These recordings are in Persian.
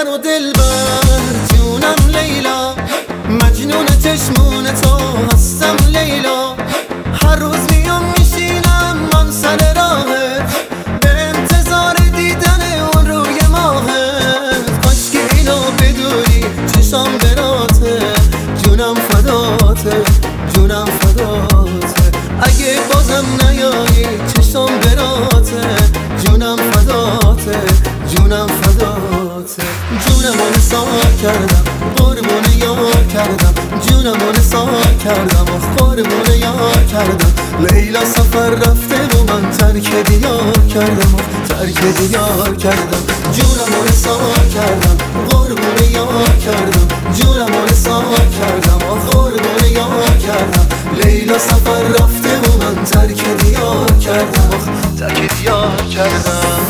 دلبر و دلبر جونم لیلا، مجنون چشمون تو هستم لیلا. هر روز میام میشینم من سر راهت، به انتظار دیدن اون روی ماهت. کاش که اینو بدونی چشام براته، جونم فداته، جونم فداته. اگه بازم نیایی چشام براته، جونم فداته، جونم فداته. جونمو نثار کردم قربون یار کردم، جونمو نثار کردم و قربون یار کردم. لیلا سفر رفته و من ترک دیار کردم و ترک دیار کردم. جونمو نثار کردم قربون یار کردم، جونمو نثار کردم و قربون یار کردم. لیلا سفر رفته و من ترک دیار کردم و ترک دیار کردم.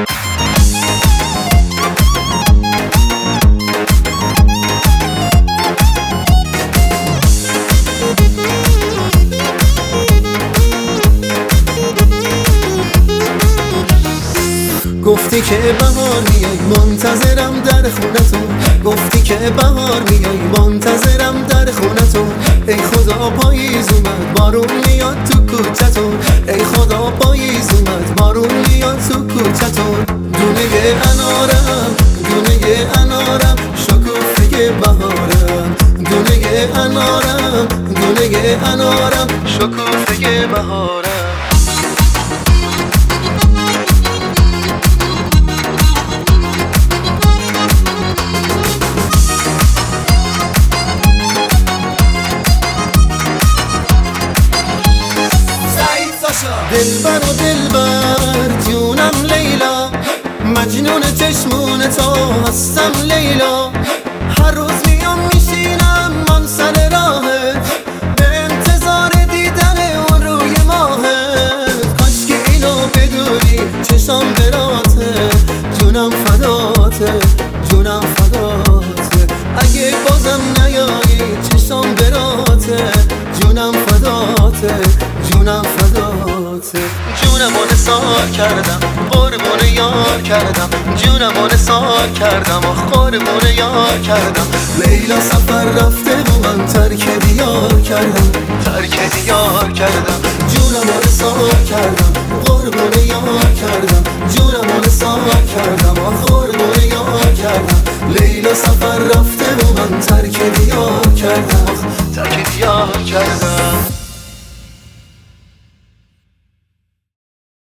گفتی که بهار میای منتظرم در خونتون، گفتی که بهار میای منتظرم در خونتون. ای خدا پاییز اومد بارون میاد تو کوچتون، ای خدا پاییز اومد بارون میاد تو کوچتون. دونه انارم دونه انارم شکوفه بهارم، دونه انارم دونه انارم شکوفه بهارم. دلبر و دلبر جونم لیلا، مجنون چشمون تو هستم لیلا. هر روز میام میشینم من سر راهت، به انتظار دیدن اون روی ماهت. کاش که اینو بدونی چشام براته، جونم فداته، جونم فداته. اگه بازم نیایی چشام براته، جونم فداته، جونم فداته. جونمو نثار کردم قربون یار کردم، جونمو نثار کردم و قربون یار کردم. لیلا سفر رفته و من ترک دیار کردم، ترک دیار کردم. جونمو نثار کردم قربون یار کردم، جونمو نثار کردم و قربون یار کردم. لیلا سفر رفته و من ترک دیار کردم، ترک دیار کردم.